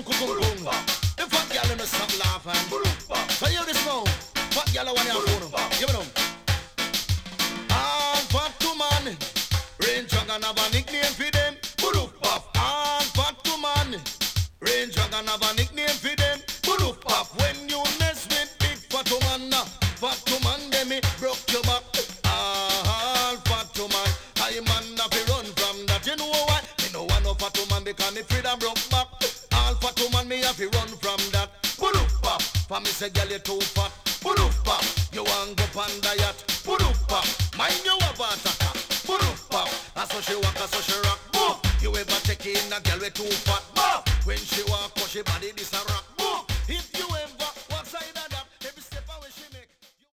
kung kung. The fat gal in the stop laughing. So hear this now. Fat gal I want you to phone. Give me them. All fat to man. Rain Dragon have a nickname for them. All fat to man. Rain Dragon have a nickname for them. When you mess with big fat man, fat man them me broke your back. All fat man, I man have to run from that. You know what? Me no want no fat man because me freedom broke back. All fat man me have to run from that. For me say girl you too fat. You want go pan diet. Mind you have a attack. I saw she walk, I saw she rock. You ever take in a girl with too fat?